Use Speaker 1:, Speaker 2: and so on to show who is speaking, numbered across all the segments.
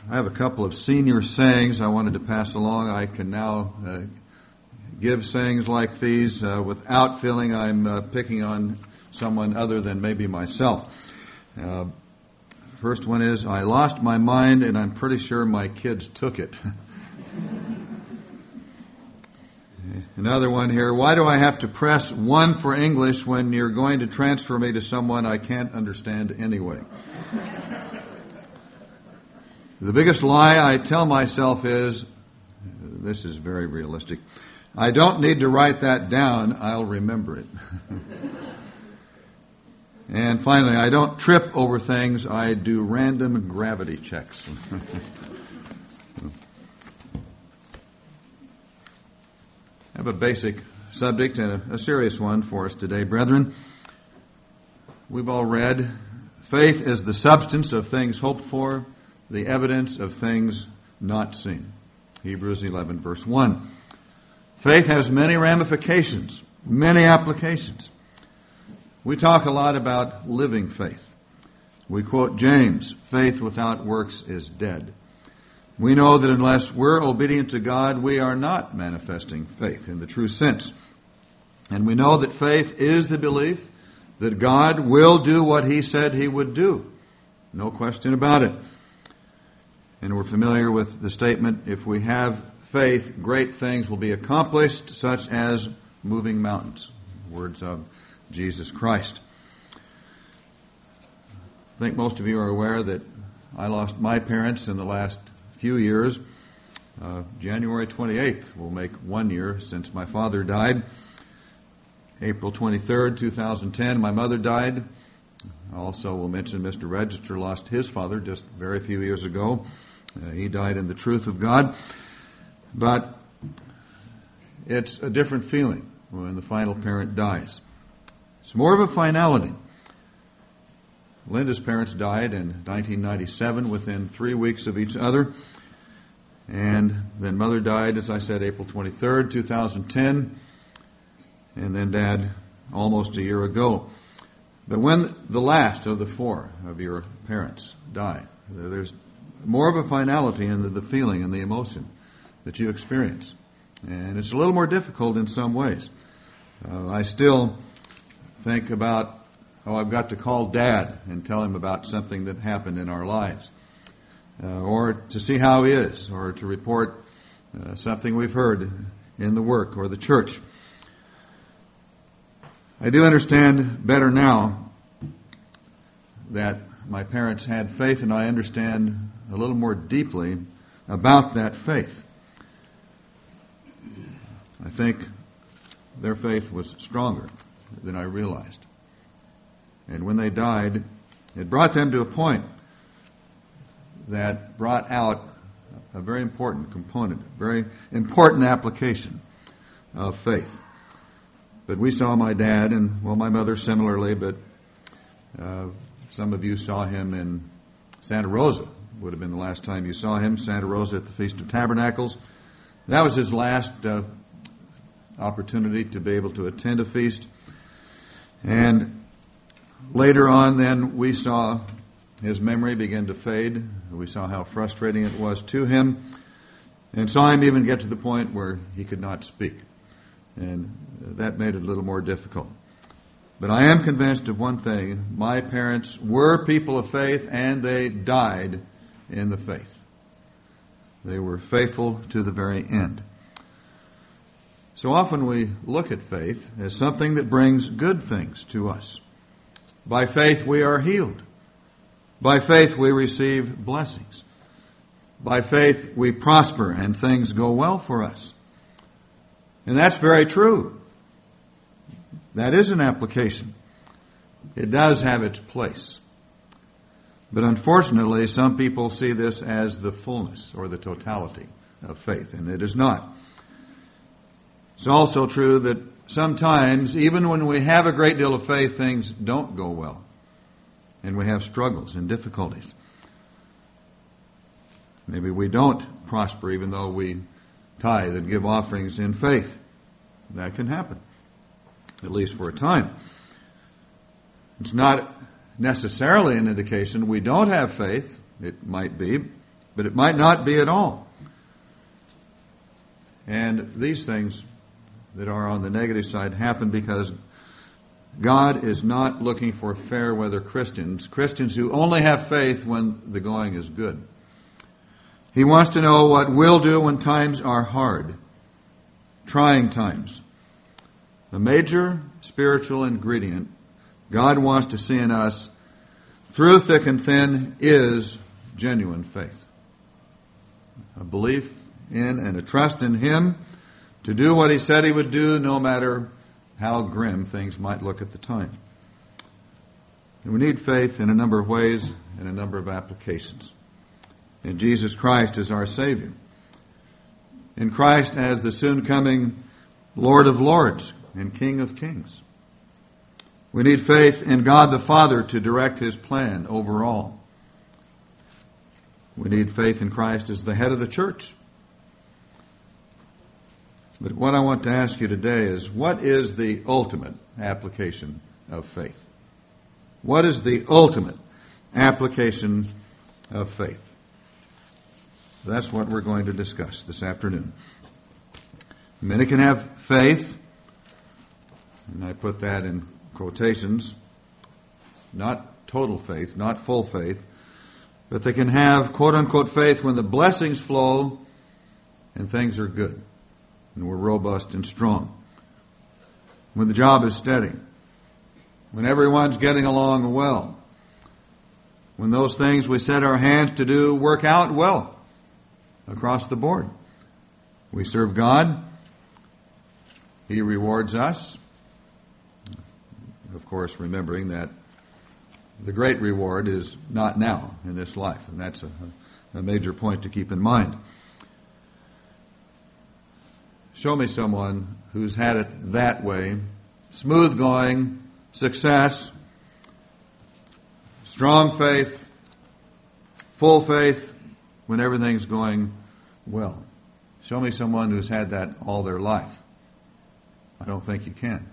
Speaker 1: I have a couple of senior sayings I wanted to pass along. I can now give sayings like these without feeling I'm picking on someone other than maybe myself. First one is, I lost my mind and I'm pretty sure my kids took it. Another one here, why do I have to press 1 for English when you're going to transfer me to someone I can't understand anyway? The biggest lie I tell myself is, this is very realistic, I don't need to write that down, I'll remember it. And finally, I don't trip over things, I do random gravity checks. I have a basic subject and a serious one for us today, brethren. We've all read, faith is the substance of things hoped for, the evidence of things not seen. Hebrews 11, verse 1. Faith has many ramifications, many applications. We talk a lot about living faith. We quote James, faith without works is dead. We know that unless we're obedient to God, we are not manifesting faith in the true sense. And we know that faith is the belief that God will do what He said He would do. No question about it. And we're familiar with the statement, if we have faith, great things will be accomplished, such as moving mountains. Words of Jesus Christ. I think most of you are aware that I lost my parents in the last few years. January 28th will make 1 year since my father died. April 23rd, 2010, my mother died. Also, we'll mention Mr. Register lost his father just very few years ago. He died in the truth of God. But it's a different feeling when the final parent dies. It's more of a finality. Linda's parents died in 1997 within 3 weeks of each other. And then Mother died, as I said, April 23rd, 2010. And then Dad almost a year ago. But when the last of the 4 of your parents die, there's more of a finality in the feeling and the emotion that you experience. And it's a little more difficult in some ways. I still think about how I've got to call Dad and tell him about something that happened in our lives. Or to see how he is, or to report something we've heard in the work or the church. I do understand better now that my parents had faith, and I understand a little more deeply about that faith. I think their faith was stronger than I realized. And when they died, it brought them to a point that brought out a very important component, a very important application of faith. But we saw my dad, and my mother similarly, but some of you saw him in Santa Rosa. Would have been the last time you saw him, Santa Rosa at the Feast of Tabernacles. That was his last opportunity to be able to attend a feast. And later on then we saw his memory begin to fade. We saw how frustrating it was to him, and saw him even get to the point where he could not speak. And that made it a little more difficult. But I am convinced of one thing. My parents were people of faith, and they died in the faith. They were faithful to the very end. So often we look at faith as something that brings good things to us. By faith we are healed. By faith we receive blessings. By faith we prosper and things go well for us. And that's very true. That is an application. It does have its place. But unfortunately, some people see this as the fullness or the totality of faith, and it is not. It's also true that sometimes, even when we have a great deal of faith, things don't go well, and we have struggles and difficulties. Maybe we don't prosper even though we tithe and give offerings in faith. That can happen, at least for a time. It's not necessarily an indication we don't have faith. It might be, but it might not be at all. And these things that are on the negative side happen because God is not looking for fair weather Christians who only have faith when the going is good. He wants to know what we'll do when times are hard, trying times. The major spiritual ingredient God wants to see in us through thick and thin is genuine faith. A belief in and a trust in Him to do what He said He would do no matter how grim things might look at the time. And we need faith in a number of ways and a number of applications. In Jesus Christ as our Savior. In Christ as the soon coming Lord of Lords and King of Kings. We need faith in God the Father to direct His plan overall. We need faith in Christ as the head of the church. But what I want to ask you today is, what is the ultimate application of faith? What is the ultimate application of faith? That's what we're going to discuss this afternoon. Many can have faith, and I put that in quotations, not total faith, not full faith, but they can have quote-unquote faith when the blessings flow and things are good, and we're robust and strong. When the job is steady, when everyone's getting along well, when those things we set our hands to do work out well across the board. We serve God. He rewards us. Of course, remembering that the great reward is not now in this life, and that's a major point to keep in mind. Show me someone who's had it that way, smooth going, success, strong faith, full faith, when everything's going well. Show me someone who's had that all their life. I don't think you can.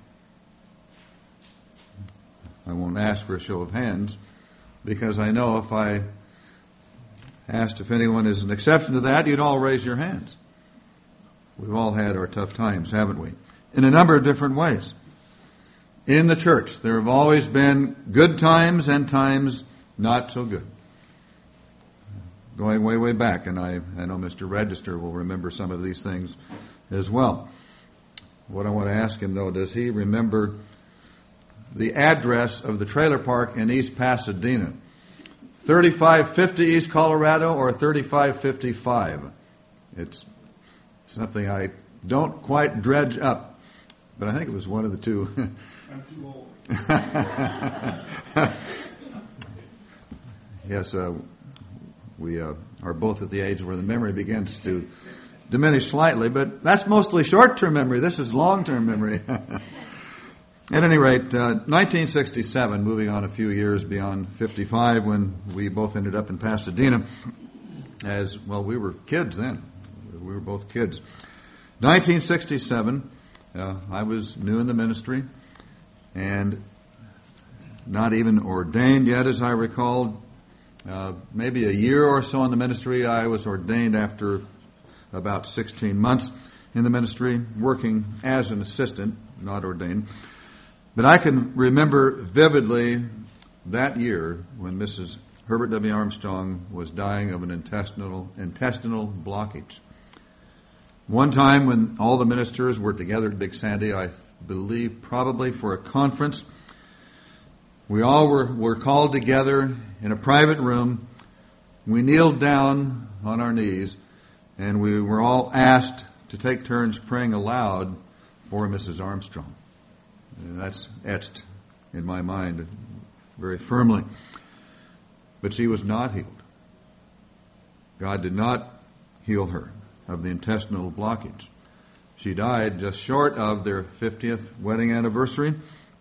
Speaker 1: I won't ask for a show of hands, because I know if I asked if anyone is an exception to that, you'd all raise your hands. We've all had our tough times, haven't we? In a number of different ways. In the church, there have always been good times and times not so good. Going way, way back, and I know Mr. Register will remember some of these things as well. What I want to ask him, though, does he remember the address of the trailer park in East Pasadena? 3550 East Colorado or 3555? It's something I don't quite dredge up, but I think it was one of the two.
Speaker 2: I'm too old.
Speaker 1: Yes, we are both at the age where the memory begins to diminish slightly, but that's mostly short-term memory. This is long-term memory. At any rate, 1967, moving on a few years beyond 55, when we both ended up in Pasadena, as, well, we were kids then. We were both kids. 1967, I was new in the ministry and not even ordained yet, as I recall. Maybe a year or so in the ministry. I was ordained after about 16 months in the ministry, working as an assistant, not ordained. But I can remember vividly that year when Mrs. Herbert W. Armstrong was dying of an intestinal blockage. One time when all the ministers were together at Big Sandy, I believe probably for a conference, we all were called together in a private room. We kneeled down on our knees, and we were all asked to take turns praying aloud for Mrs. Armstrong. And that's etched in my mind very firmly. But she was not healed. God did not heal her of the intestinal blockage. She died just short of their 50th wedding anniversary.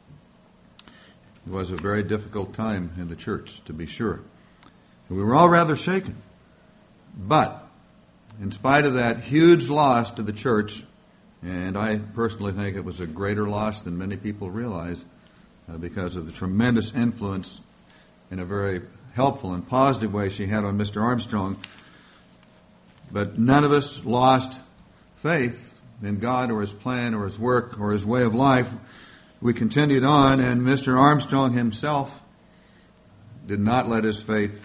Speaker 1: It was a very difficult time in the church, to be sure. And we were all rather shaken. But in spite of that huge loss to the church, and I personally think it was a greater loss than many people realize, because of the tremendous influence in a very helpful and positive way she had on Mr. Armstrong, But none of us lost faith in God or His plan or His work or His way of life. We continued on, and Mr. Armstrong himself did not let his faith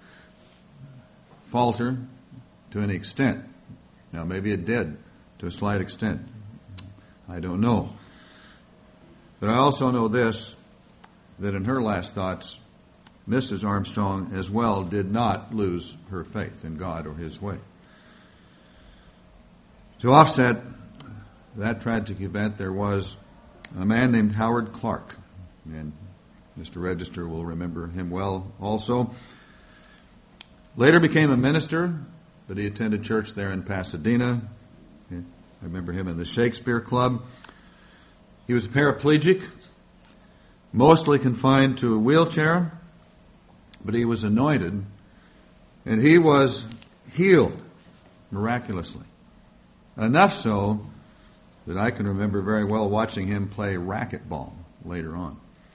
Speaker 1: falter to any extent. Now, maybe it did to a slight extent. I don't know. But I also know this, that in her last thoughts, Mrs. Armstrong as well did not lose her faith in God or His way. To offset that tragic event, there was a man named Howard Clark, and Mr. Register will remember him well also. Later became a minister, but he attended church there in Pasadena. I remember him in the Shakespeare Club. He was a paraplegic, mostly confined to a wheelchair, but he was anointed, and he was healed miraculously. Enough so that I can remember very well watching him play racquetball later on.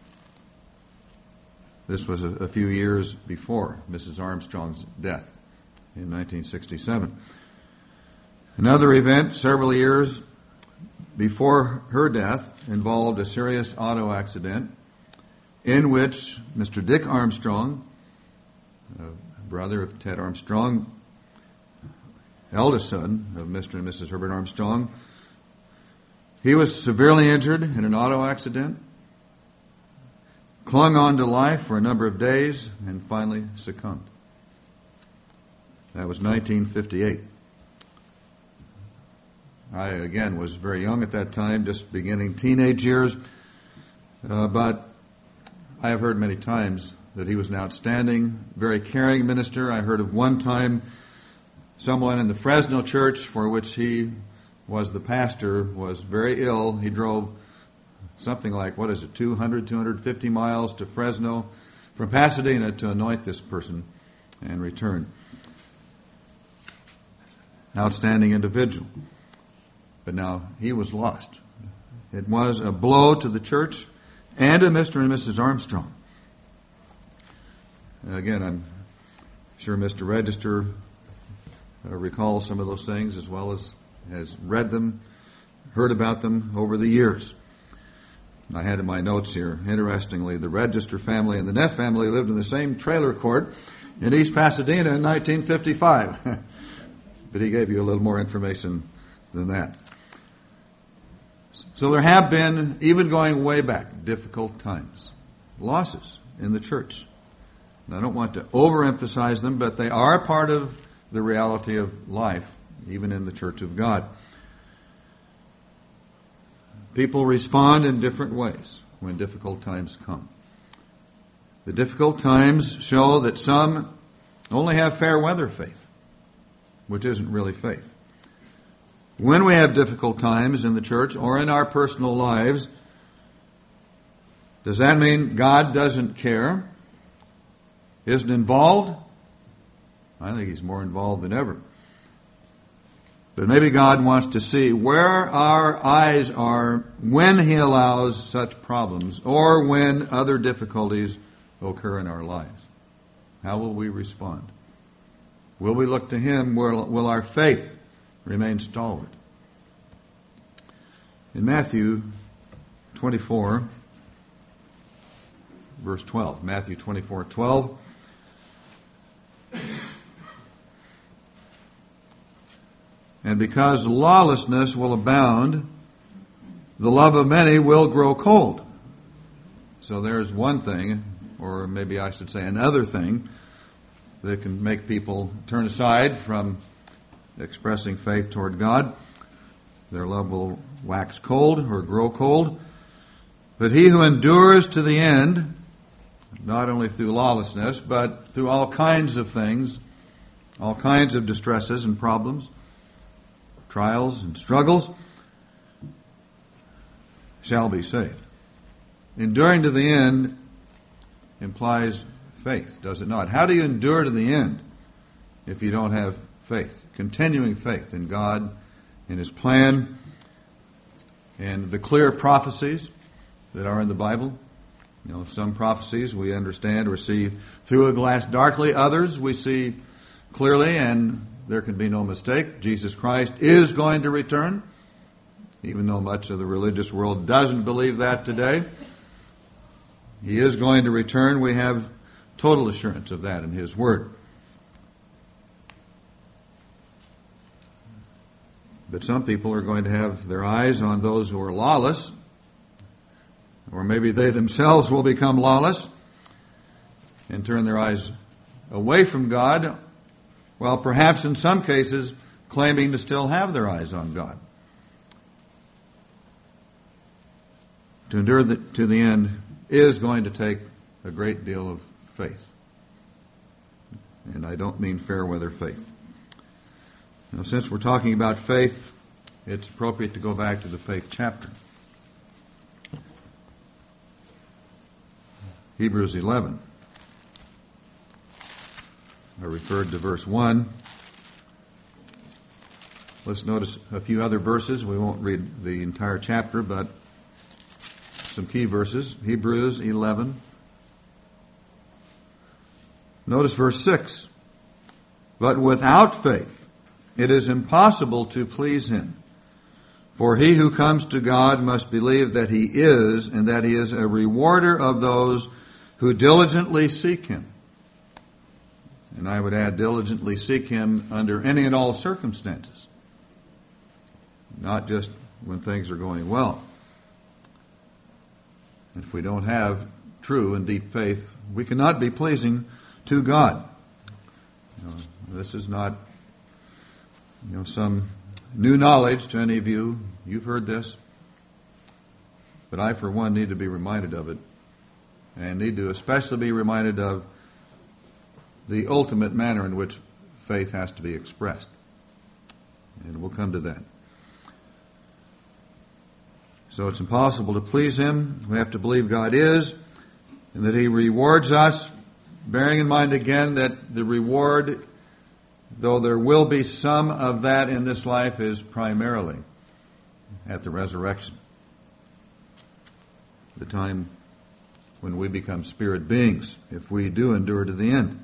Speaker 1: This was a few years before Mrs. Armstrong's death in 1967. Another event several years before her death involved a serious auto accident in which Mr. Dick Armstrong, brother of Ted Armstrong, eldest son of Mr. and Mrs. Herbert Armstrong, he was severely injured in an auto accident, clung on to life for a number of days, and finally succumbed. That was 1958. I, again, was very young at that time, just beginning teenage years, but I have heard many times that he was an outstanding, very caring minister. I heard of one time someone in the Fresno church for which he was the pastor was very ill. He drove something like, 250 miles to Fresno from Pasadena to anoint this person and return. Outstanding individual. But now he was lost. It was a blow to the church and to Mr. and Mrs. Armstrong. Again, I'm sure Mr. Register recalls some of those things as well as has read them, heard about them over the years. I had in my notes here, interestingly, the Register family and the Neff family lived in the same trailer court in East Pasadena in 1955. But he gave you a little more information than that. So there have been, even going way back, difficult times, losses in the church. And I don't want to overemphasize them, but they are part of the reality of life, even in the Church of God. People respond in different ways when difficult times come. The difficult times show that some only have fair weather faith, which isn't really faith. When we have difficult times in the church or in our personal lives, does that mean God doesn't care? Isn't involved? I think He's more involved than ever. But maybe God wants to see where our eyes are when He allows such problems or when other difficulties occur in our lives. How will we respond? Will we look to Him? Will our faith remain stalwart? In Matthew 24, verse 12, Matthew 24:12, and because lawlessness will abound, the love of many will grow cold. So there's one thing, or maybe I should say another thing, that can make people turn aside from expressing faith toward God. Their love will wax cold or grow cold. But he who endures to the end, not only through lawlessness, but through all kinds of things, all kinds of distresses and problems, trials and struggles, shall be saved. Enduring to the end implies faith, does it not? How do you endure to the end if you don't have faith? Continuing faith in God, in His plan, and the clear prophecies that are in the Bible. You know, some prophecies we understand or see through a glass darkly. Others we see clearly and there can be no mistake. Jesus Christ is going to return, even though much of the religious world doesn't believe that today. He is going to return. We have total assurance of that in His Word. But some people are going to have their eyes on those who are lawless, or maybe they themselves will become lawless and turn their eyes away from God, while perhaps in some cases claiming to still have their eyes on God. To endure to the end is going to take a great deal of faith. And I don't mean fair weather faith. Now, since we're talking about faith, it's appropriate to go back to the faith chapter. Hebrews 11. I referred to verse 1. Let's notice a few other verses. We won't read the entire chapter, but some key verses. Hebrews 11. Notice verse 6. But without faith, it is impossible to please Him. For he who comes to God must believe that He is, and that He is a rewarder of those who diligently seek Him. And I would add, diligently seek Him under any and all circumstances, not just when things are going well. If we don't have true and deep faith, we cannot be pleasing to God. This is not some new knowledge to any of you. You've heard this. But I, for one, need to be reminded of it, and need to especially be reminded of the ultimate manner in which faith has to be expressed. And we'll come to that. So it's impossible to please Him. We have to believe God is, and that He rewards us, bearing in mind again that the reward, though there will be some of that in this life, is primarily at the resurrection, the time when we become spirit beings, if we do endure to the end.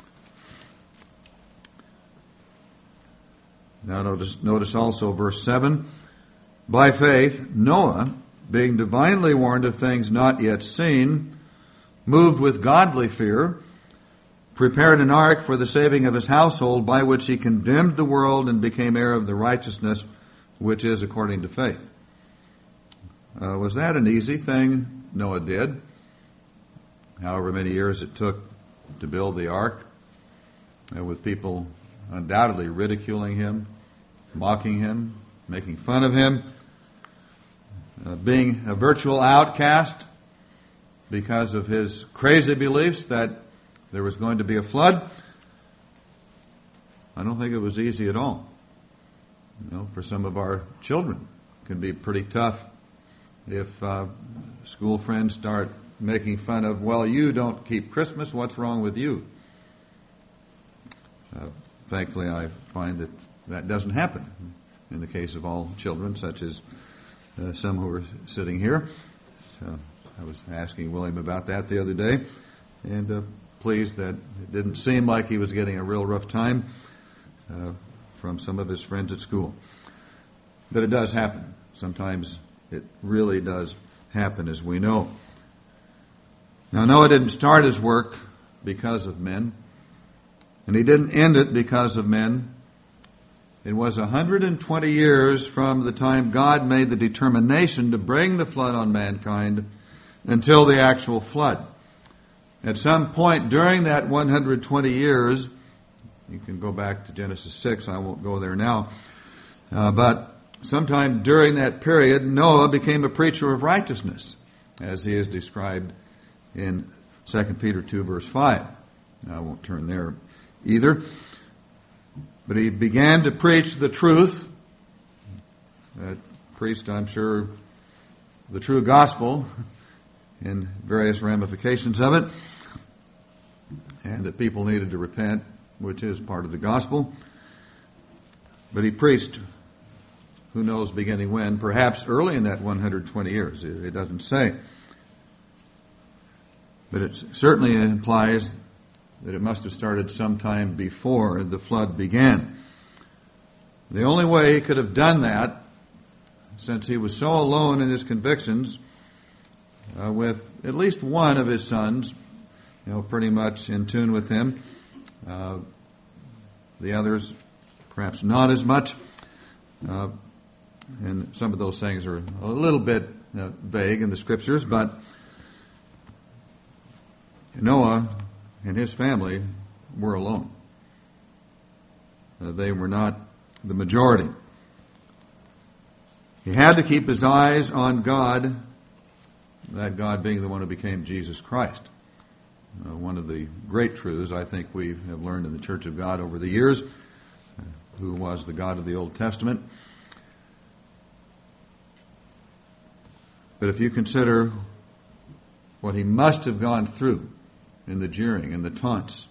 Speaker 1: Now notice also verse 7. By faith, Noah, being divinely warned of things not yet seen, moved with godly fear, prepared an ark for the saving of his household, by which he condemned the world and became heir of the righteousness which is according to faith. Was that an easy thing Noah did? However many years it took to build the ark, with people undoubtedly ridiculing him, mocking him, making fun of him, being a virtual outcast because of his crazy beliefs that there was going to be a flood. I don't think it was easy at all. For some of our children, it can be pretty tough if school friends start making fun of, well, you don't keep Christmas, what's wrong with you? Thankfully, I find that that doesn't happen in the case of all children, such as some who are sitting here. So I was asking William about that the other day, and pleased that it didn't seem like he was getting a real rough time from some of his friends at school. But it does happen. Sometimes it really does happen, as we know. Now, Noah didn't start his work because of men, and he didn't end it because of men. It was 120 years from the time God made the determination to bring the flood on mankind until the actual flood. At some point during that 120 years, you can go back to Genesis 6, I won't go there now, but sometime during that period, Noah became a preacher of righteousness, as he is described in 2 Peter 2, verse 5. Now, I won't turn there either. But he began to preach the truth, preached, I'm sure, the true gospel in various ramifications of it, and that people needed to repent, which is part of the gospel. But he preached, who knows beginning when, perhaps early in that 120 years. It doesn't say. But it certainly implies that it must have started sometime before the flood began. The only way he could have done that, since he was so alone in his convictions, with at least one of his sons, pretty much in tune with him, the others perhaps not as much, and some of those things are a little bit vague in the Scriptures, but Noah and his family were alone. They were not the majority. He had to keep his eyes on God, that God being the one who became Jesus Christ. One of the great truths I think we have learned in the Church of God over the years, who was the God of the Old Testament. But if you consider what he must have gone through in the jeering and the taunts,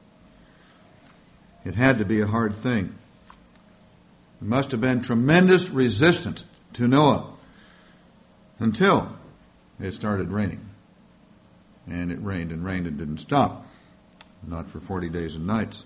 Speaker 1: it had to be a hard thing. There must have been tremendous resistance to Noah until it started raining. And it rained and rained and didn't stop. Not for 40 days and nights.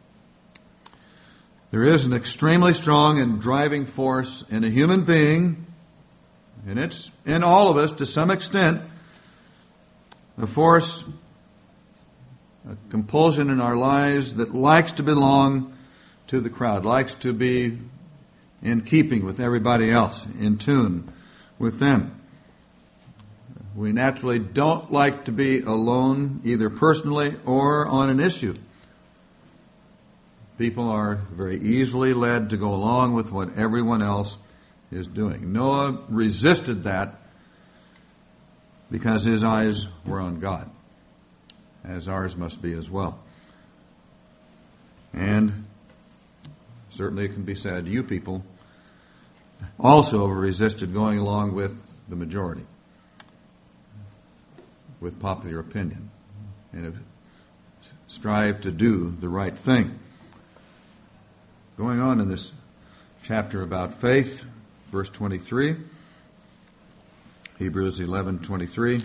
Speaker 1: There is an extremely strong and driving force in a human being, and it's in all of us to some extent, a force, a compulsion in our lives that likes to belong to the crowd, likes to be in keeping with everybody else, in tune with them. We naturally don't like to be alone, either personally or on an issue. People are very easily led to go along with what everyone else is doing. Noah resisted that because his eyes were on God, as ours must be as well. And certainly it can be said, you people also have resisted going along with the majority, with popular opinion, and have strived to do the right thing. Going on in this chapter about faith, verse 23, Hebrews 11:23,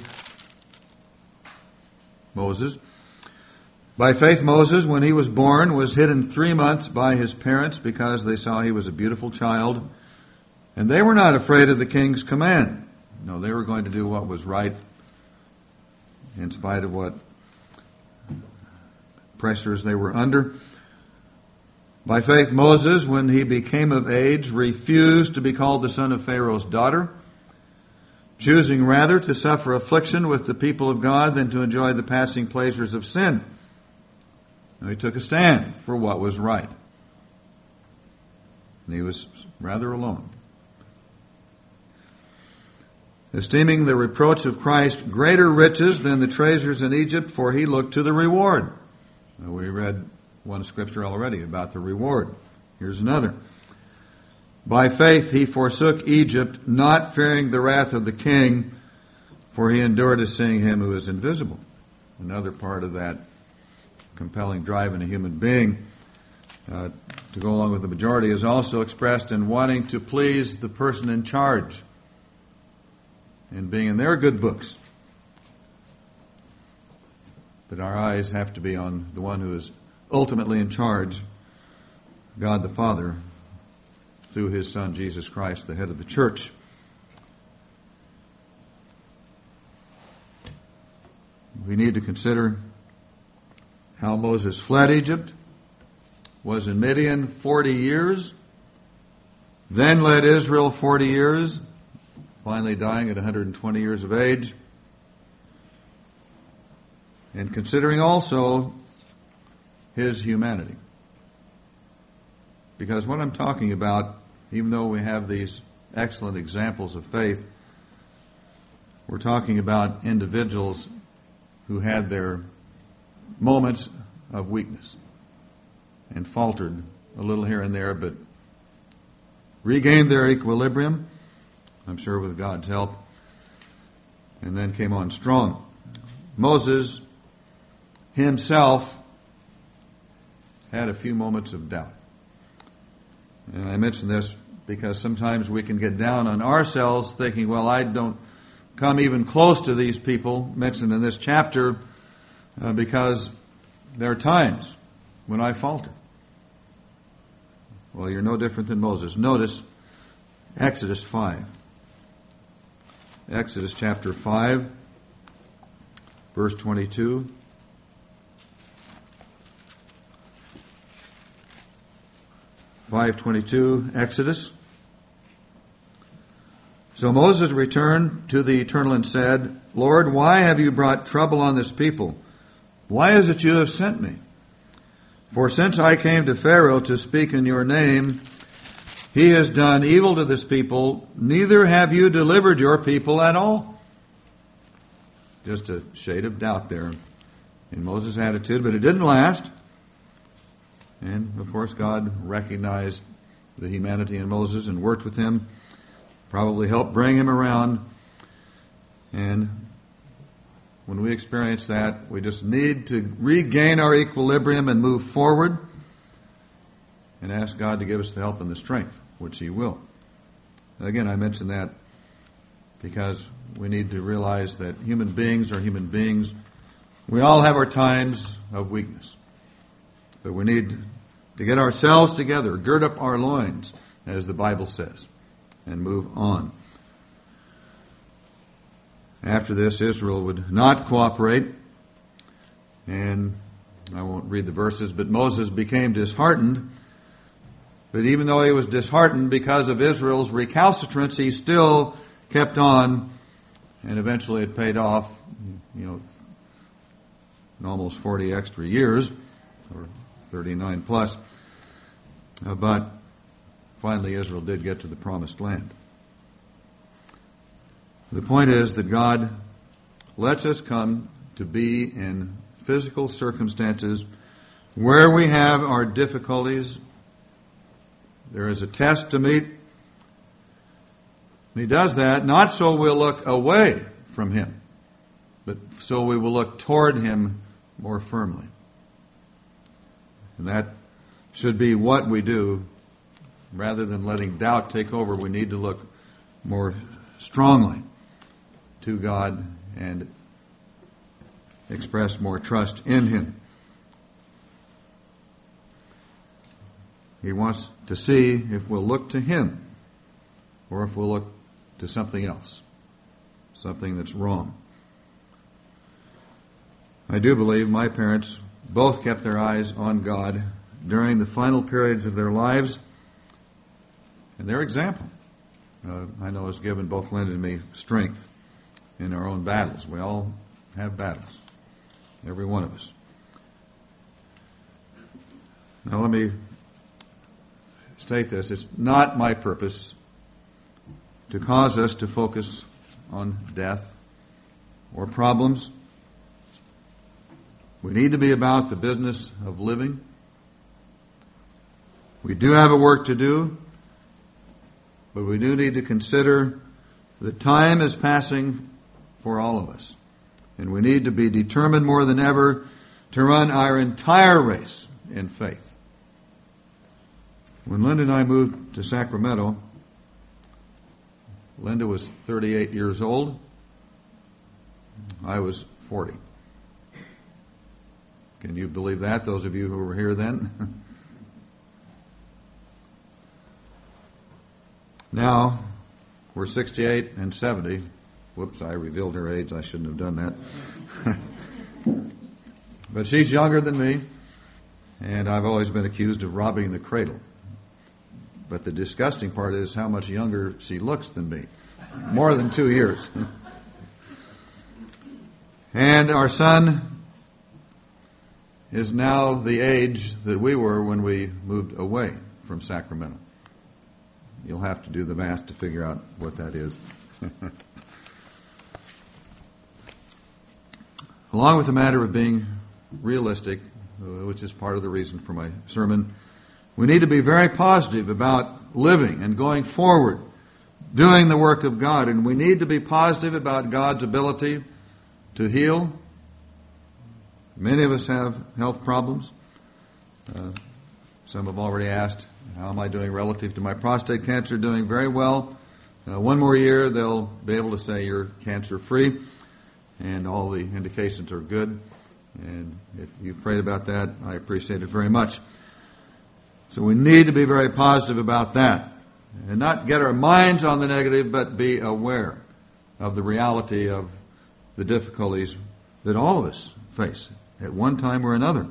Speaker 1: Moses. By faith Moses, when he was born, was hidden 3 months by his parents because they saw he was a beautiful child, and they were not afraid of the king's command. No, they were going to do what was right in spite of what pressures they were under. By faith, Moses, when he became of age, refused to be called the son of Pharaoh's daughter, choosing rather to suffer affliction with the people of God than to enjoy the passing pleasures of sin. And he took a stand for what was right. And he was rather alone. Esteeming the reproach of Christ greater riches than the treasures in Egypt, for he looked to the reward. Now, we read one scripture already about the reward. Here's another. By faith he forsook Egypt, not fearing the wrath of the king, for he endured as seeing him who is invisible. Another part of that compelling drive in a human being to go along with the majority is also expressed in wanting to please the person in charge and being in their good books. But our eyes have to be on the one who is ultimately in charge, God the Father, through his Son Jesus Christ, the head of the church. We need to consider how Moses fled Egypt, was in Midian 40 years, then led Israel 40 years, finally dying at 120 years of age. And considering also his humanity. Because what I'm talking about, even though we have these excellent examples of faith, we're talking about individuals who had their moments of weakness and faltered a little here and there, but regained their equilibrium, I'm sure with God's help, and then came on strong. Moses himself had a few moments of doubt. And I mention this because sometimes we can get down on ourselves thinking, well, I don't come even close to these people mentioned in this chapter because there are times when I falter. Well, you're no different than Moses. Notice Exodus 5. Exodus chapter 5, verse 22. Exodus. So Moses returned to the Eternal and said, Lord, why have you brought trouble on this people? Why is it you have sent me? For since I came to Pharaoh to speak in your name, he has done evil to this people, neither have you delivered your people at all. Just a shade of doubt there in Moses' attitude, but it didn't last. And, of course, God recognized the humanity in Moses and worked with him, probably helped bring him around. And when we experience that, we just need to regain our equilibrium and move forward and ask God to give us the help and the strength, which He will. Again, I mention that because we need to realize that human beings are human beings. We all have our times of weakness. But we need to get ourselves together, gird up our loins, as the Bible says, and move on. After this, Israel would not cooperate, and I won't read the verses, but Moses became disheartened. But even though he was disheartened because of Israel's recalcitrance, he still kept on, and eventually it paid off, in almost 40 extra years, or 39 plus. But finally Israel did get to the promised land. The point is that God lets us come to be in physical circumstances where we have our difficulties. There is a test to meet. And He does that not so we'll look away from Him, but so we will look toward Him more firmly. And that should be what we do. Rather than letting doubt take over, we need to look more strongly to God and express more trust in Him. He wants to see if we'll look to Him or if we'll look to something else, something that's wrong. I do believe my parents both kept their eyes on God during the final periods of their lives, and their example, I know, has given both Linda and me strength in our own battles. We all have battles, every one of us. Now let me state this. It's not my purpose to cause us to focus on death or problems. We need to be about the business of living. We do have a work to do, but we do need to consider that time is passing for all of us. And we need to be determined more than ever to run our entire race in faith. When Linda and I moved to Sacramento, Linda was 38 years old. I was 40. Can you believe that, those of you who were here then? Now, we're 68 and 70. Whoops, I revealed her age. I shouldn't have done that. But she's younger than me, and I've always been accused of robbing the cradle. But the disgusting part is how much younger she looks than me. More than 2 years. And our son is now the age that we were when we moved away from Sacramento. You'll have to do the math to figure out what that is. Along with the matter of being realistic, which is part of the reason for my sermon, we need to be very positive about living and going forward, doing the work of God. And we need to be positive about God's ability to heal. Many of us have health problems. Some have already asked, how am I doing relative to my prostate cancer? Doing very well. One more year, they'll be able to say you're cancer-free, and all the indications are good. And if you prayed about that, I appreciate it very much. So we need to be very positive about that. And not get our minds on the negative, but be aware of the reality of the difficulties that all of us face at one time or another.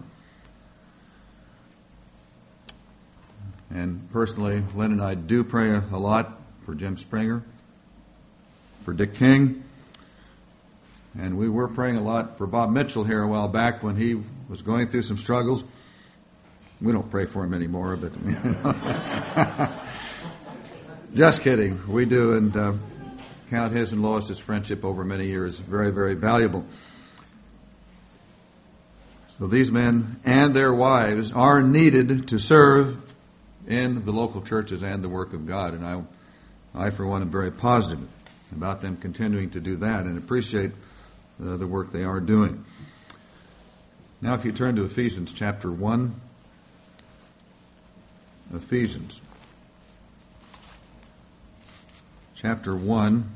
Speaker 1: And personally, Lynn and I do pray a lot for Jim Springer, for Dick King, and we were praying a lot for Bob Mitchell here a while back when he was going through some struggles. We don't pray for him anymore, but just kidding. We do, and count his and Lois's friendship over many years very, very valuable. So these men and their wives are needed to serve in the local churches and the work of God. And I for one, am very positive about them continuing to do that and appreciate the work they are doing. Now if you turn to Ephesians chapter 1. Ephesians chapter 1,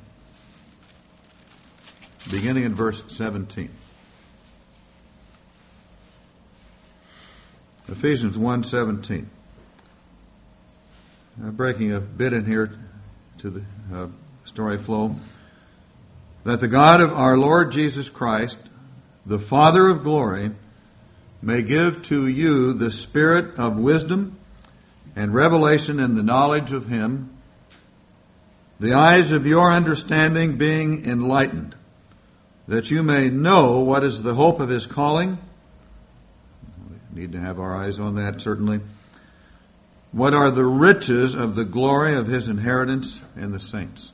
Speaker 1: beginning in verse 17. Ephesians 1:17. Breaking a bit in here to the story flow. That the God of our Lord Jesus Christ, the Father of glory, may give to you the spirit of wisdom and revelation in the knowledge of Him, the eyes of your understanding being enlightened, that you may know what is the hope of His calling. We need to have our eyes on that, certainly. What are the riches of the glory of His inheritance in the saints?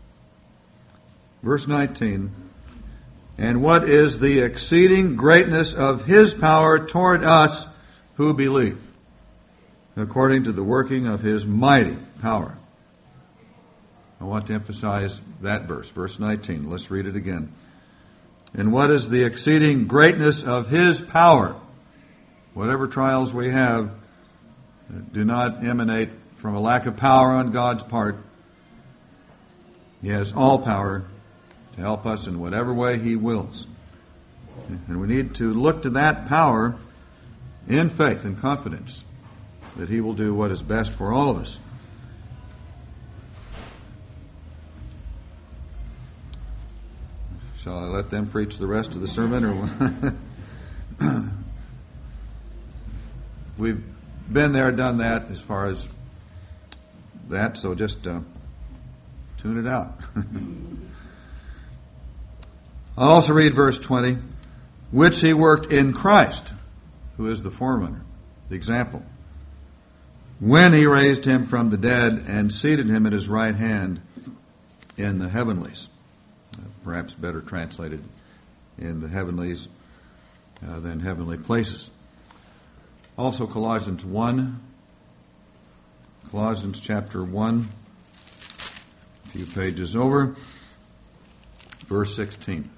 Speaker 1: Verse 19. And what is the exceeding greatness of His power toward us who believe, according to the working of His mighty power. I want to emphasize that verse 19. Let's read it again. And what is the exceeding greatness of His power? Whatever trials we have do not emanate from a lack of power on God's part. He has all power to help us in whatever way He wills. And we need to look to that power in faith and confidence that He will do what is best for all of us. Shall I let them preach the rest of the sermon, or what? We've been there, done that as far as that, so just tune it out. I'll also read verse 20, which He worked in Christ, who is the forerunner, the example, when He raised Him from the dead and seated Him at His right hand in the heavenlies. Perhaps better translated in the heavenlies than heavenly places. Also Colossians 1. Colossians chapter 1, a few pages over, verse 16.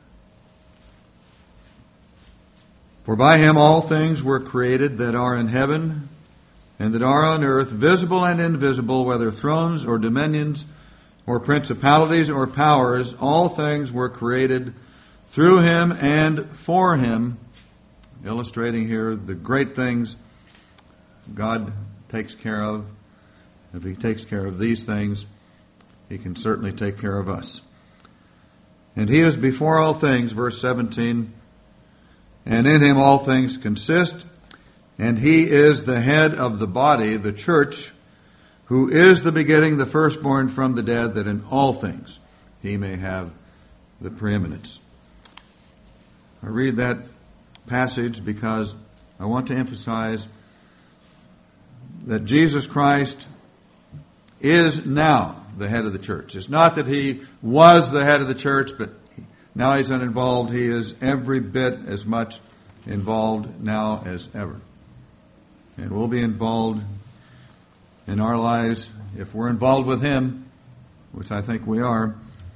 Speaker 1: For by Him all things were created that are in heaven and that are on earth, visible and invisible, whether thrones or dominions or principalities or powers, all things were created through Him and for Him, illustrating here the great things God takes care of. If He takes care of these things, He can certainly take care of us. And He is before all things, verse 17, and in Him all things consist, and He is the head of the body, the church, who is the beginning, the firstborn from the dead, that in all things He may have the preeminence. I read that passage because I want to emphasize that Jesus Christ is now the head of the church. It's not that He was the head of the church, but now He's uninvolved. He is every bit as much involved now as ever. And we'll be involved in our lives if we're involved with Him, which I think we are.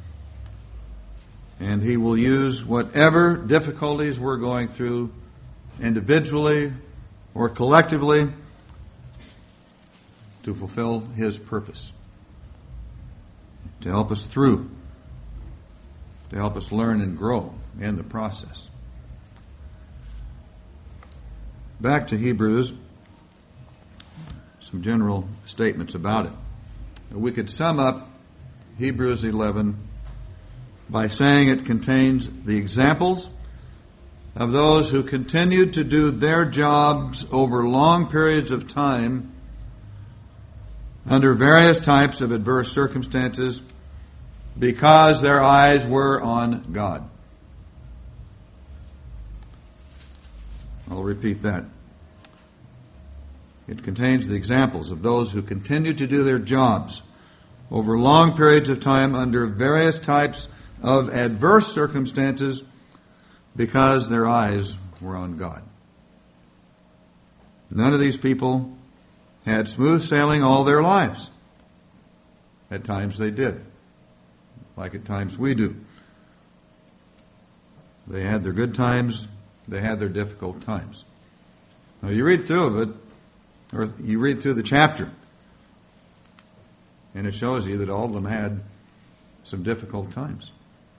Speaker 1: And He will use whatever difficulties we're going through individually or collectively to fulfill His purpose, to help us through, to help us learn and grow in the process. Back to Hebrews, some general statements about it. We could sum up Hebrews 11 by saying it contains the examples of those who continued to do their jobs over long periods of time under various types of adverse circumstances because their eyes were on God. I'll repeat that. It contains the examples of those who continued to do their jobs over long periods of time under various types of adverse circumstances because their eyes were on God. None of these people had smooth sailing all their lives. At times they did, like at times we do. They had their good times, they had their difficult times. Now you read through it, or you read through the chapter, and it shows you that all of them had some difficult times.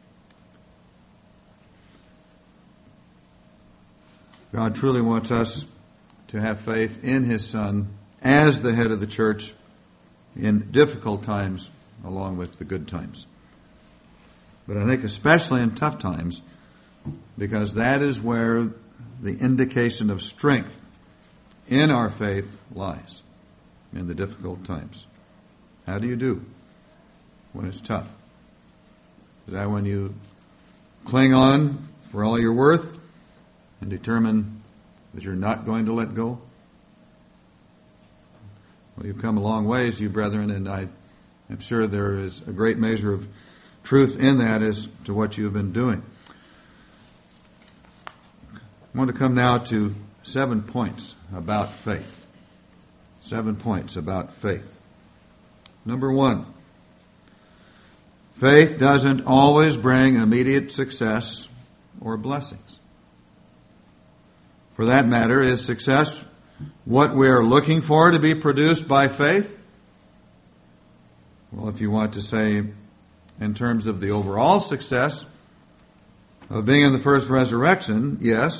Speaker 1: God truly wants us to have faith in His Son as the head of the church in difficult times along with the good times. But I think especially in tough times, because that is where the indication of strength in our faith lies, in the difficult times. How do you do when it's tough? Is that when you cling on for all you're worth and determine that you're not going to let go? Well, you've come a long ways, you brethren, and I am sure there is a great measure of truth in that as to what you have been doing. I want to come now to 7 points about faith. 7 points about faith. Number 1, faith doesn't always bring immediate success or blessings. For that matter, is success what we are looking for to be produced by faith? Well, if you want to say in terms of the overall success of being in the first resurrection, yes.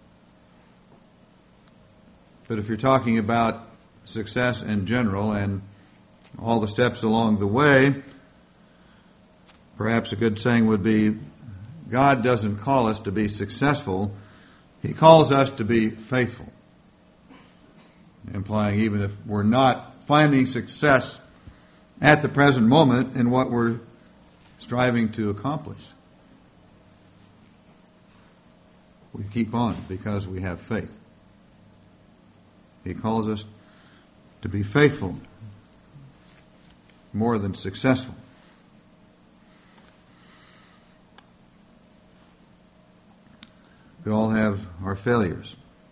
Speaker 1: But if you're talking about success in general and all the steps along the way, perhaps a good saying would be, God doesn't call us to be successful, He calls us to be faithful. Implying even if we're not finding success at the present moment in what we're striving to accomplish, we keep on because we have faith. He calls us to be faithful more than successful. We all have our failures.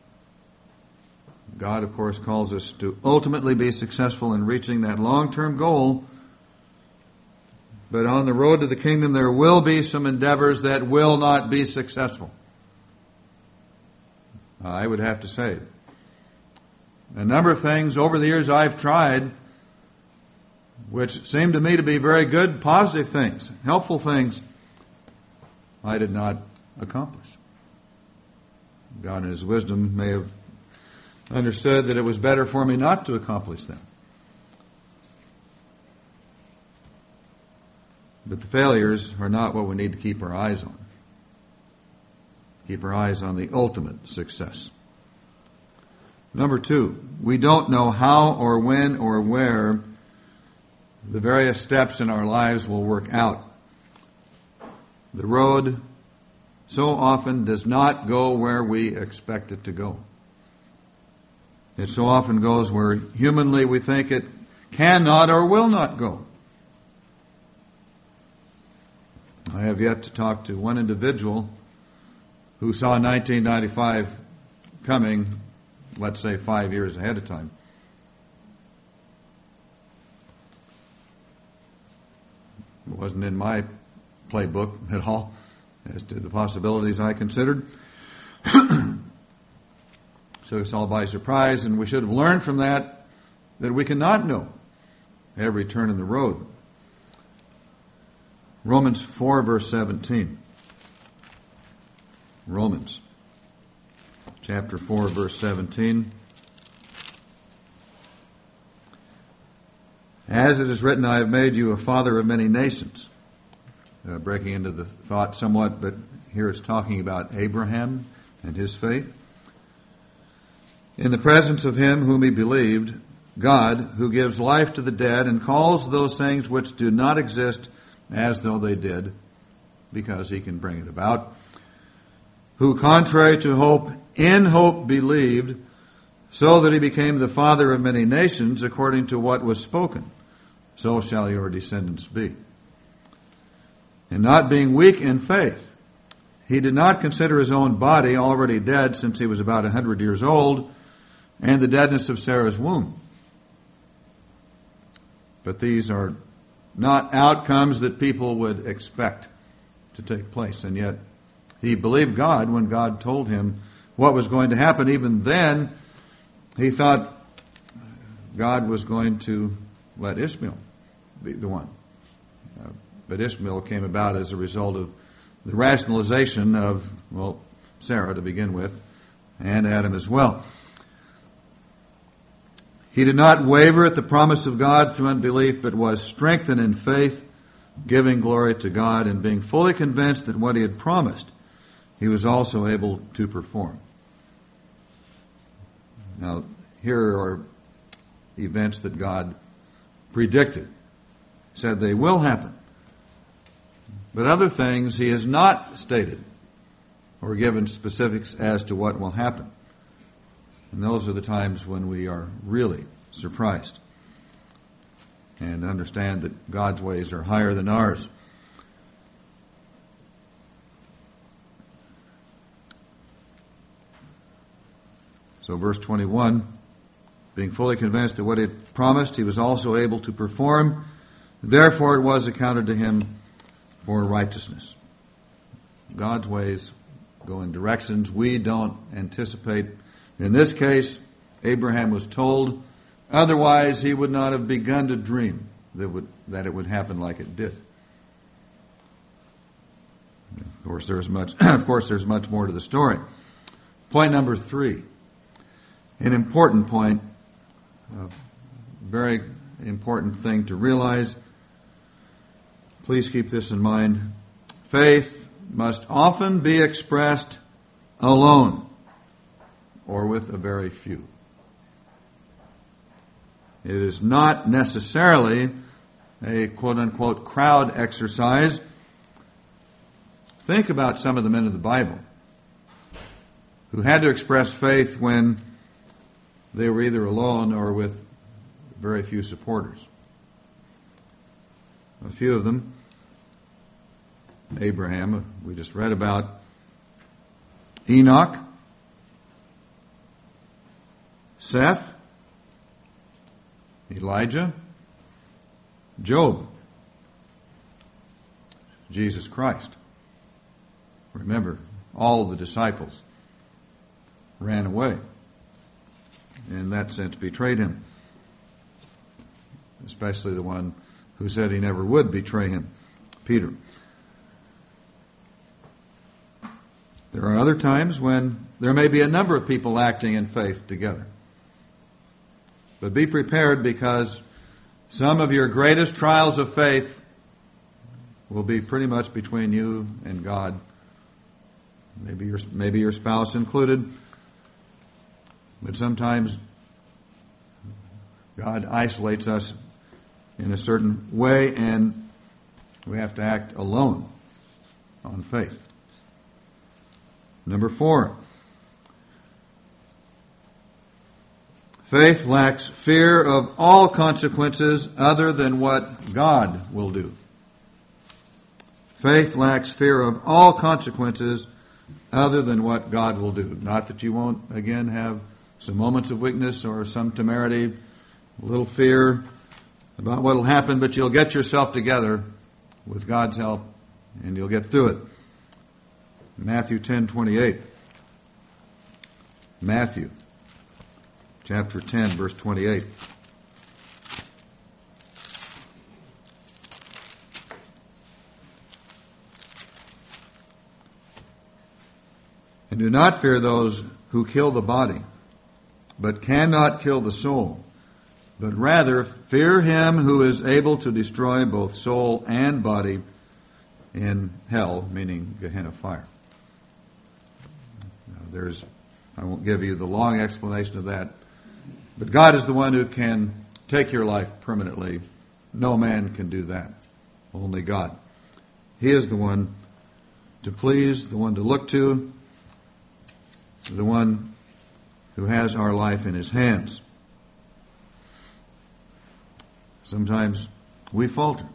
Speaker 1: God, of course, calls us to ultimately be successful in reaching that long-term goal. But on the road to the kingdom, there will be some endeavors that will not be successful. I would have to say, a number of things over the years I've tried, which seemed to me to be very good, positive things, helpful things, I did not accomplish. God in His wisdom may have understood that it was better for me not to accomplish them. But the failures are not what we need to keep our eyes on. Keep our eyes on the ultimate success. Number 2, we don't know how or when or where the various steps in our lives will work out. The road so often does not go where we expect it to go. It so often goes where humanly we think it cannot or will not go. I have yet to talk to one individual who saw 1995 coming, let's say 5 years ahead of time. It wasn't in my playbook at all as to the possibilities I considered. Took us all by surprise, and we should have learned from that we cannot know every turn in the road. Romans 4, verse 17. Romans chapter 4, verse 17. As it is written, I have made you a father of many nations. Breaking into the thought somewhat, but here it's talking about Abraham and his faith. In the presence of him whom he believed, God, who gives life to the dead and calls those things which do not exist as though they did, because he can bring it about, who contrary to hope, in hope believed, so that he became the father of many nations according to what was spoken. So shall your descendants be. And not being weak in faith, he did not consider his own body already dead since he was about 100 years old, and the deadness of Sarah's womb. But these are not outcomes that people would expect to take place. And yet, he believed God when God told him what was going to happen. Even then, he thought God was going to let Ishmael be the one. But Ishmael came about as a result of the rationalization of, Sarah to begin with, and Adam as well. He did not waver at the promise of God through unbelief, but was strengthened in faith, giving glory to God, and being fully convinced that what he had promised, he was also able to perform. Now, here are events that God predicted, said they will happen. But other things he has not stated or given specifics as to what will happen. And those are the times when we are really surprised and understand that God's ways are higher than ours. So verse 21, being fully convinced that what he had promised, he was also able to perform. Therefore it was accounted to him for righteousness. God's ways go in directions we don't anticipate. In this case, Abraham was told, otherwise he would not have begun to dream that it would happen like it did. Of course, there's much more to the story. Point number 3, an important point, a very important thing to realize. Please keep this in mind. Faith must often be expressed alone, or with a very few. It is not necessarily a quote-unquote crowd exercise. Think about some of the men of the Bible who had to express faith when they were either alone or with very few supporters. A few of them, Abraham, we just read about, Enoch, Seth, Elijah, Job, Jesus Christ. Remember, all the disciples ran away. In that sense, betrayed him. Especially the one who said he never would betray him, Peter. There are other times when there may be a number of people acting in faith together. But be prepared, because some of your greatest trials of faith will be pretty much between you and God. Maybe your spouse included. But sometimes God isolates us in a certain way, and we have to act alone on faith. Number 4, faith lacks fear of all consequences other than what God will do. Faith lacks fear of all consequences other than what God will do. Not that you won't, again, have some moments of weakness or some temerity, a little fear about what will happen, but you'll get yourself together with God's help and you'll get through it. Matthew 10:28. Matthew chapter 10, verse 28. And do not fear those who kill the body, but cannot kill the soul, but rather fear him who is able to destroy both soul and body in hell, meaning Gehenna fire. Now, I won't give you the long explanation of that, but God is the one who can take your life permanently. No man can do that. Only God. He is the one to please, the one to look to, the one who has our life in his hands. Sometimes we falter.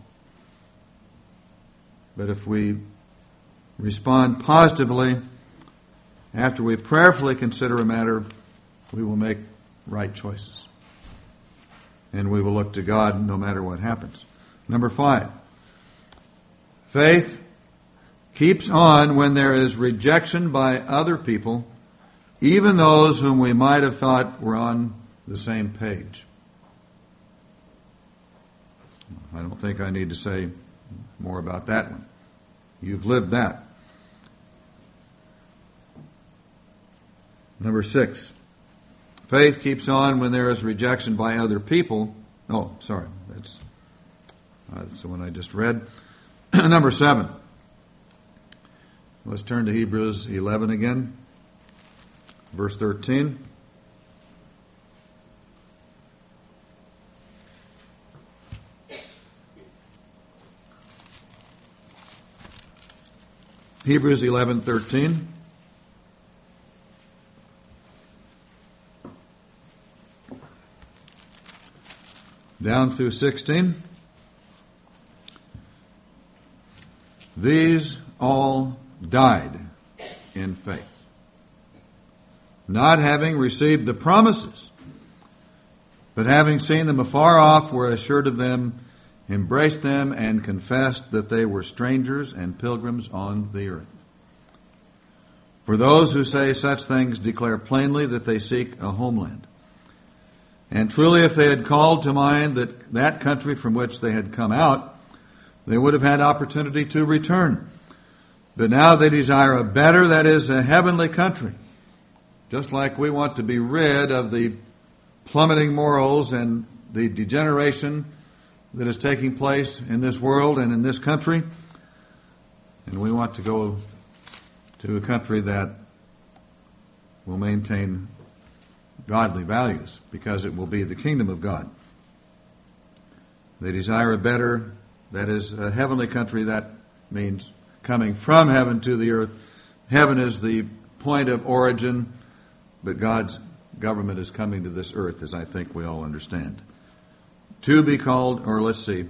Speaker 1: But if we respond positively, after we prayerfully consider a matter, we will make right choices. And we will look to God no matter what happens. Number 5. Faith keeps on when there is rejection by other people, even those whom we might have thought were on the same page. I don't think I need to say more about that one. You've lived that. Number 6. Faith keeps on when there is rejection by other people. Oh, sorry. That's the one I just read. Number 7. Let's turn to Hebrews 11 again. Verse 13. Hebrews 11:13. Down through 16. These all died in faith, not having received the promises, but having seen them afar off, were assured of them, embraced them, and confessed that they were strangers and pilgrims on the earth. For those who say such things declare plainly that they seek a homeland. And truly, if they had called to mind that country from which they had come out, they would have had opportunity to return. But now they desire a better, that is, a heavenly country. Just like we want to be rid of the plummeting morals and the degeneration that is taking place in this world and in this country. And we want to go to a country that will maintain godly values, because it will be the kingdom of God. They desire a better, that is, a heavenly country. That means coming from heaven to the earth. Heaven is the point of origin, but God's government is coming to this earth, as I think we all understand. To be called, or let's see,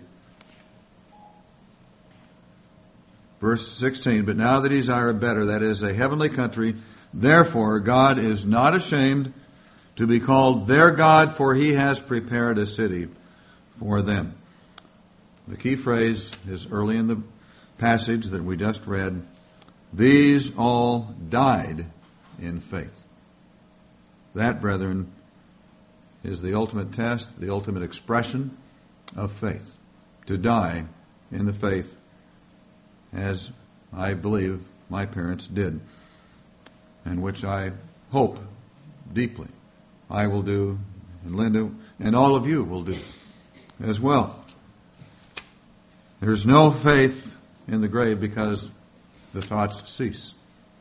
Speaker 1: verse 16, but now they desire a better, that is, a heavenly country. Therefore, God is not ashamed to be called their God, for he has prepared a city for them. The key phrase is early in the passage that we just read. These all died in faith. That, brethren, is the ultimate test, the ultimate expression of faith. To die in the faith, as I believe my parents did, and which I hope deeply I will do, and Linda, and all of you will do as well. There's no faith in the grave because the thoughts cease.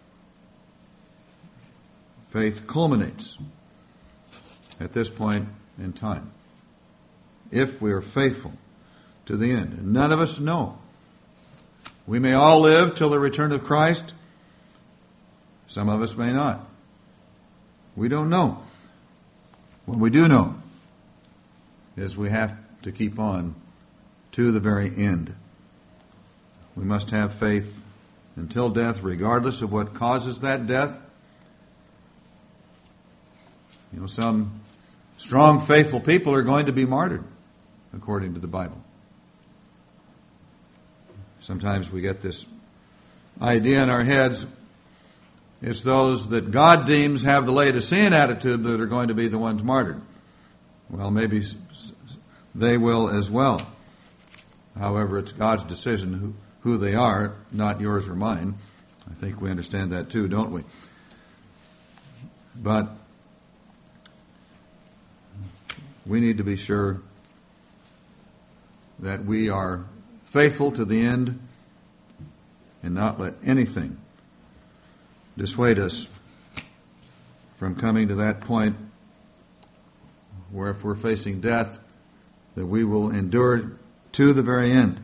Speaker 1: Faith culminates at this point in time, if we are faithful to the end. And none of us know. We may all live till the return of Christ. Some of us may not. We don't know. What we do know is we have to keep on to the very end. We must have faith until death, regardless of what causes that death. You know, some strong, faithful people are going to be martyred, according to the Bible. Sometimes we get this idea in our heads. It's those that God deems have the Laodicean attitude that are going to be the ones martyred. Well, maybe they will as well. However, it's God's decision who they are, not yours or mine. I think we understand that too, don't we? But we need to be sure that we are faithful to the end and not let anything dissuade us from coming to that point where if we're facing death, that we will endure to the very end.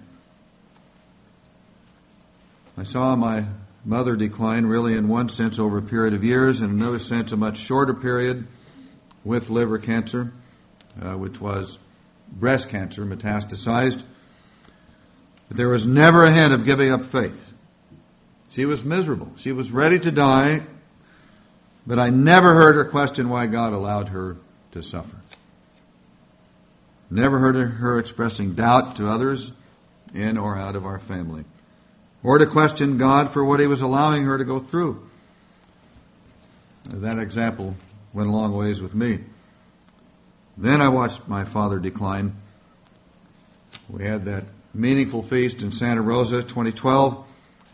Speaker 1: I saw my mother decline really in one sense over a period of years, in another sense a much shorter period with liver cancer, which was breast cancer, metastasized. But there was never a hint of giving up faith. She was miserable. She was ready to die, but I never heard her question why God allowed her to suffer. Never heard her expressing doubt to others in or out of our family, or to question God for what He was allowing her to go through. That example went a long ways with me. Then I watched my father decline. We had that meaningful feast in Santa Rosa, 2012.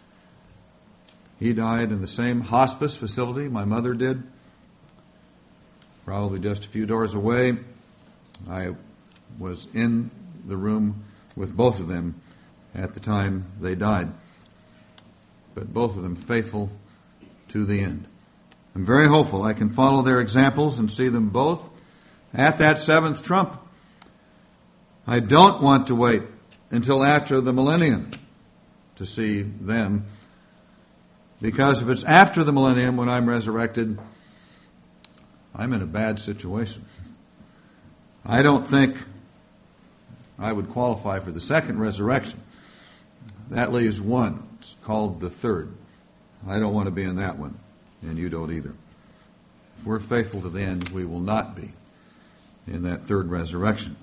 Speaker 1: He died in the same hospice facility my mother did, probably just a few doors away. I was in the room with both of them at the time they died, but both of them faithful to the end. I'm very hopeful I can follow their examples and see them both at that seventh trump. I don't want to wait until after the millennium to see them, because if it's after the millennium when I'm resurrected, I'm in a bad situation. I don't think I would qualify for the second resurrection. That leaves one. It's called the third. I don't want to be in that one, and you don't either. If we're faithful to the end, we will not be in that third resurrection.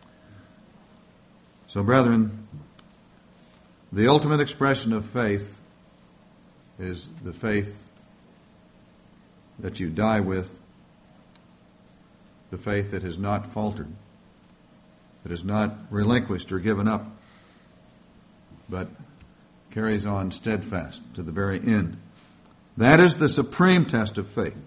Speaker 1: So, brethren, the ultimate expression of faith is the faith that you die with, the faith that has not faltered, that has not relinquished or given up, but carries on steadfast to the very end. That is the supreme test of faith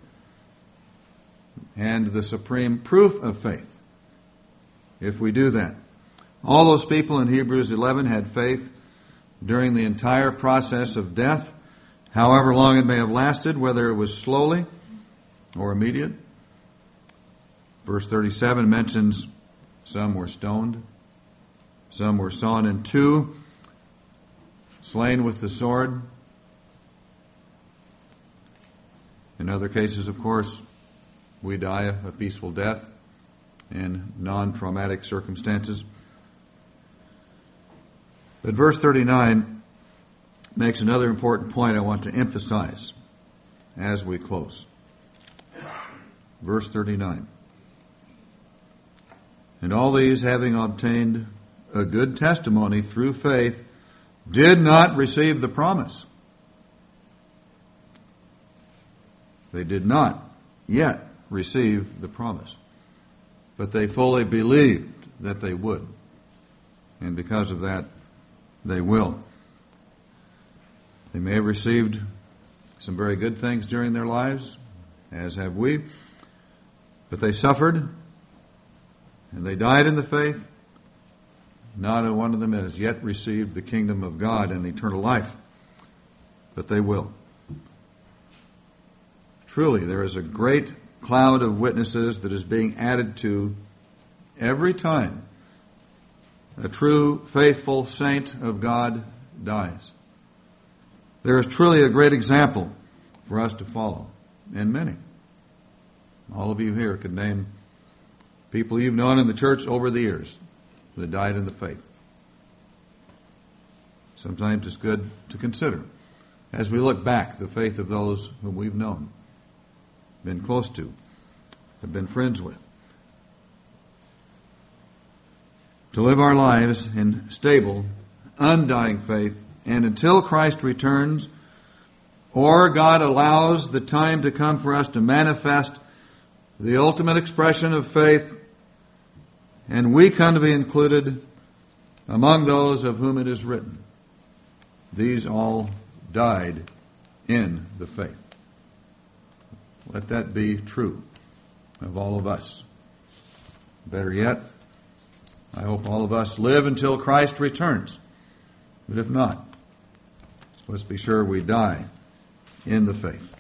Speaker 1: and the supreme proof of faith. If we do that, all those people in Hebrews 11 had faith during the entire process of death, however long it may have lasted, whether it was slowly or immediate. Verse 37 mentions some were stoned, some were sawn in two, slain with the sword. In other cases, of course, we die a peaceful death in non-traumatic circumstances. But verse 39 makes another important point I want to emphasize as we close. Verse 39. And all these, having obtained a good testimony through faith, did not receive the promise. They did not yet receive the promise, but they fully believed that they would. And because of that, they will. They may have received some very good things during their lives, as have we, but they suffered and they died in the faith. Not a one of them has yet received the kingdom of God and eternal life, but they will. Truly, there is a great cloud of witnesses that is being added to every time a true, faithful saint of God dies. There is truly a great example for us to follow, and many. All of you here could name people you've known in the church over the years that died in the faith. Sometimes it's good to consider, as we look back, the faith of those whom we've known, been close to, have been friends with. To live our lives in stable, undying faith, and until Christ returns, or God allows the time to come for us to manifest the ultimate expression of faith, and we come to be included among those of whom it is written, these all died in the faith. Let that be true of all of us. Better yet, I hope all of us live until Christ returns. But if not, let's be sure we die in the faith.